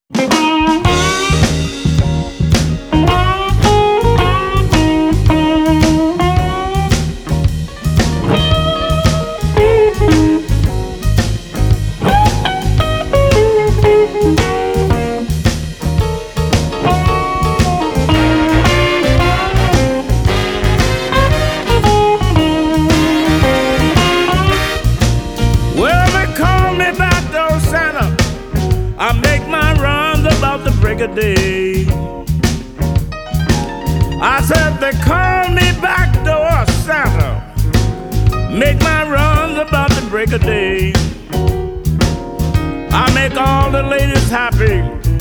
Well, they call me back door Santa. I make my runs about the break of day. I said they call me back door Santa. Make my runs about the break of day. I make all the ladies happy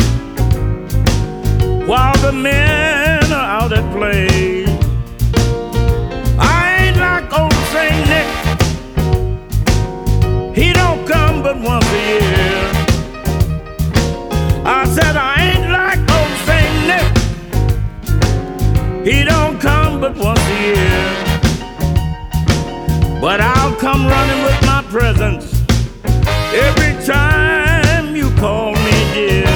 while the men are out at play. I ain't like old Saint Nick. He don't come but once a year. I said I ain't like old Saint Nick. He don't come but once a year. But I'll come running with my presents every time you call me dear.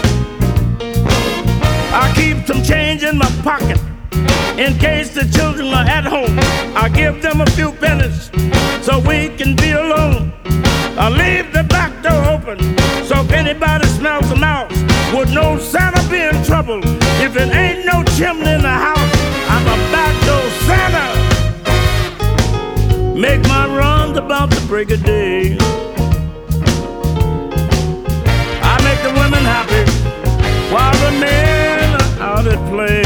I keep some change in my pocket in case the children are at home. I give them a few pennies so we can be alone. I leave the back door open so if anybody smells the mouse would know Santa be in trouble. If it ain't no chimney in the house, I'm a back door Santa. Make my runs about the break of day. I make the women happy while the men are out at play.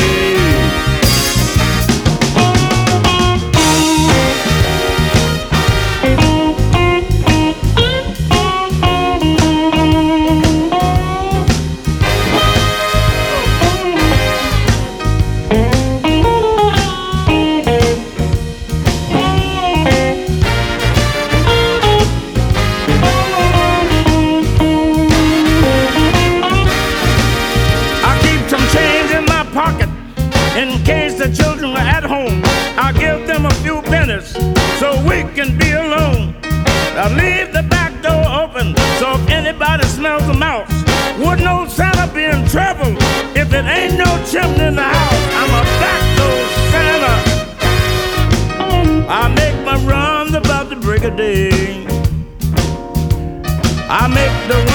In case the children are at home, I give them a few pennies so we can be alone. I leave the back door open so if anybody smells the mouse would know Santa be in trouble. If it ain't no chimney in the house, I'm a back door Santa. I make my runs about the break of day. I make the